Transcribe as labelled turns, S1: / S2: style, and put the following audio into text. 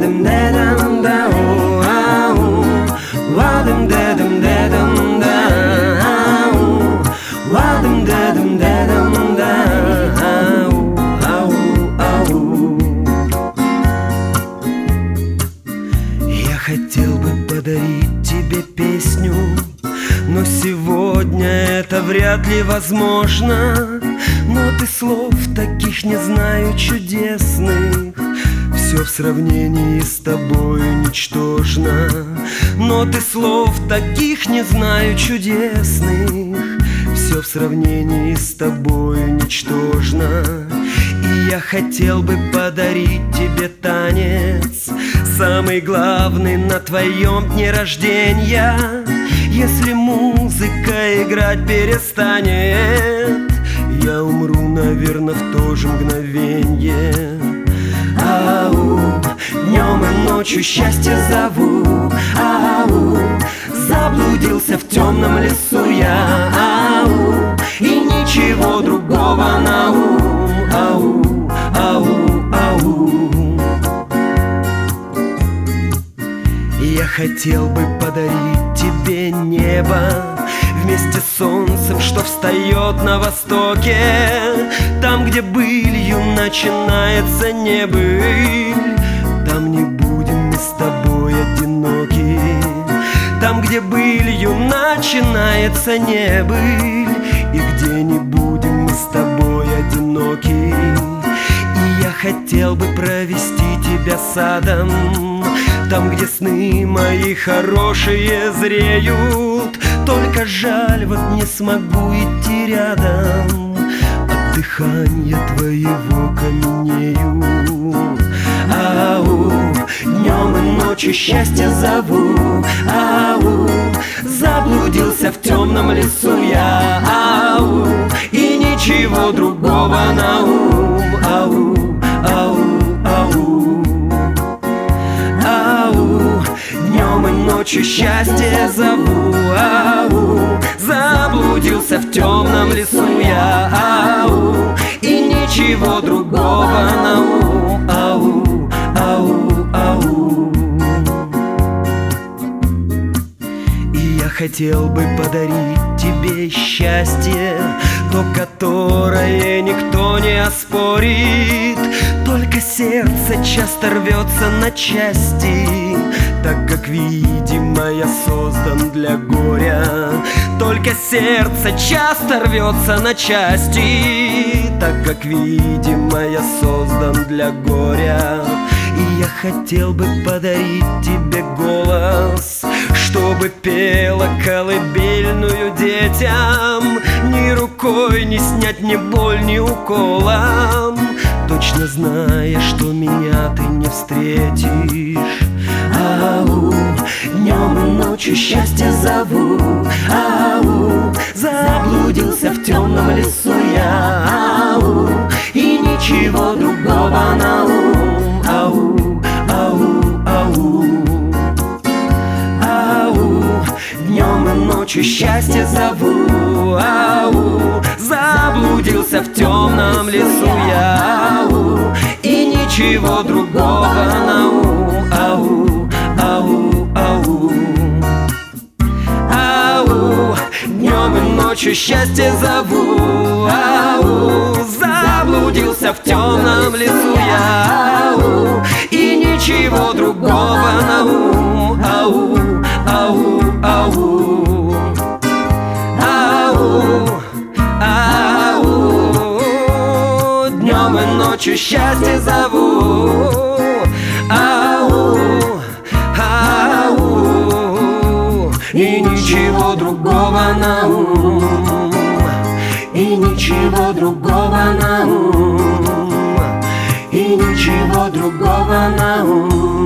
S1: дедам дедам да ау, ладам дедам дедам да ау, ладам дедам дедам да ау, ау, ау. Я хотел бы подарить тебе песню, но сегодня это вряд ли возможно. Ноты слов таких не знаю чудесных, все в сравнении с тобою ничтожно. Ноты слов таких не знаю чудесных, все в сравнении с тобою ничтожно. И я хотел бы подарить тебе танец, самый главный на твоем дне рождения. Если музыка играть перестанет, я умру, наверное, в то же мгновенье. Ау, днем и ночью счастье зову. Ау, заблудился в темном лесу я. Ау, и ничего другого на ум. Ау, ау, ау. Я хотел бы подарить тебе небо вместе с солнцем, что встает на востоке, там, где былью начинается небыль. Там не будем мы с тобой одиноки, там, где былью начинается небыль, и где не будем мы с тобой одиноки. И я хотел бы провести тебя садом, там, где сны мои хорошие зреют. Только жаль, вот не смогу идти рядом, от дыхания твоего каменею. Ау, днем и ночью счастье зову. Ау, заблудился в темном лесу я. Ау, и ничего другого на ум. Ау, ау, ау. Ау, днем и ночью счастье зову. Ау, заблудился в темном лесу я. Ау, и ничего другого на ум. Ау, ау, ау. И я хотел бы подарить тебе счастье, то, которое никто не оспорит. Только сердце часто рвется на части, так как, видимо, я создан для горя. Только сердце часто рвется на части, так как, видимо, я создан для горя. И я хотел бы подарить тебе голос, чтобы пела колыбельную детям, ни рукой не снять ни боль, ни уколом, точно зная, что меня ты не встретишь. Ау, днем и ночью счастье зову. Ау, заблудился в темном лесу я. Ау, и ничего другого на ум. Ау, ау, ау. Ау, днем и ночью счастье зову. Ау, заблудился в темном лесу я. Ау, и ничего другого на ум. Ау, ау, ау. Ау, днем и ночью счастье зову. Ау, заблудился в темном лесу я. Ау, и ничего другого на ум. Ау, ау, ау. Ау, ау. Днем и ночью счастье зову. Ау, ау. И ничего другого на ум. И ничего другого на ум. И ничего другого на ум.